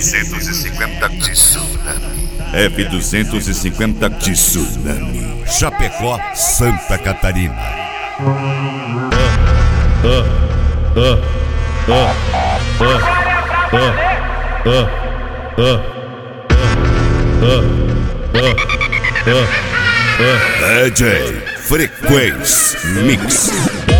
F-250 Tsunami. F-250 Tsunami. Chapecó, Santa Catarina. DJ Frequência Mix.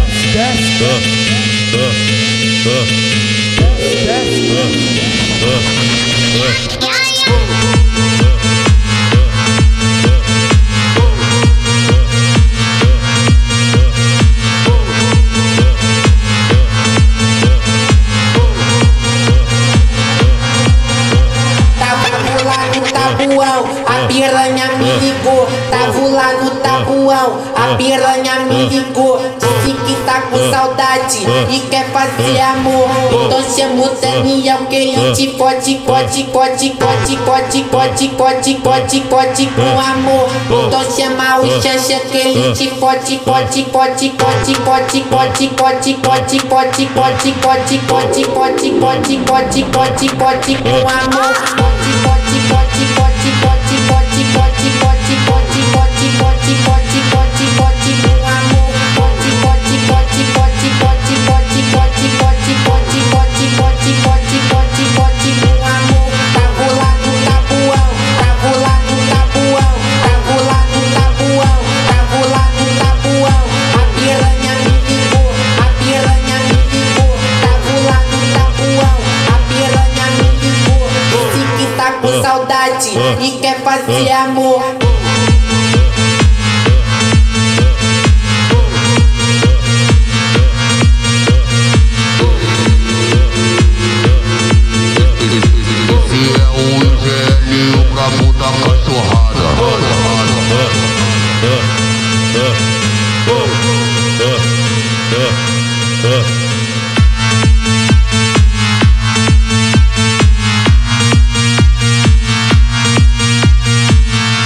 A piranha me ligou, tava lá no tabuão. A piranha me ligou, disse que tá com saudade e quer fazer amor. Então chama o Daniel que ele te pode com amor. Então chama o Xanxa que ele te pode com amor. Saudade e quer fazer amor. Esse é o IGL, o brabo da cachorrada.